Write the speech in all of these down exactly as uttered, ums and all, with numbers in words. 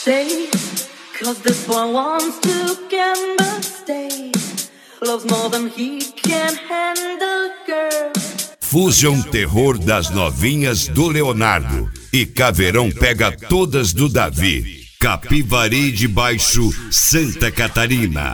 Stay, cause this boy wants to gamble. Stay, loves more than he can handle, girl. Fusion Terror das novinhas do Leonardo e Caveirão pega todas do Davi. Capivari de Baixo, Santa Catarina.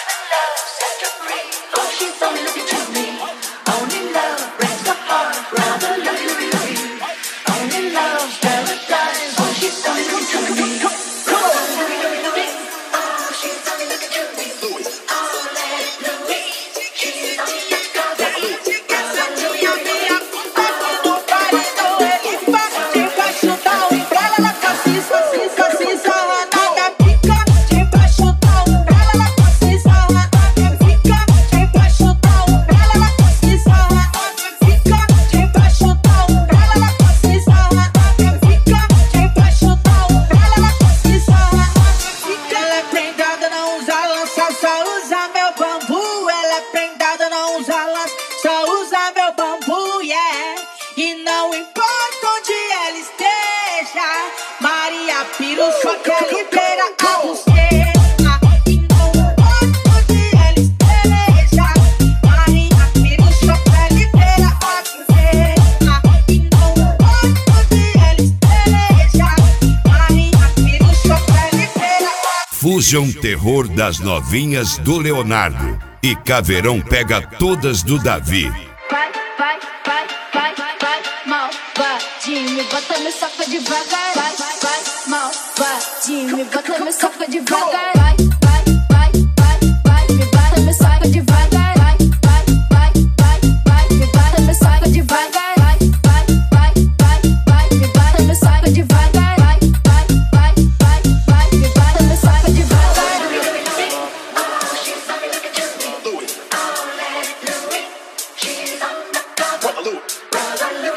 Fusion Terror das novinhas do Leonardo e Caveirão pega todas do Davi. Vai, vai, vai, vai, vai, malvadinho, bota me soca devagar. Vai, vai, malvadinho, bota me soca devagar. Vai, vai, vai, vai, vai, me bota me soca devagar. Vai, vai, vai, vai, vai, me bota me soca devagar. Vai, vai, vai, vai, vai, me bota me soca devagar. Vai, vai, vai, vai, vai, me bota me soca devagar. Brother,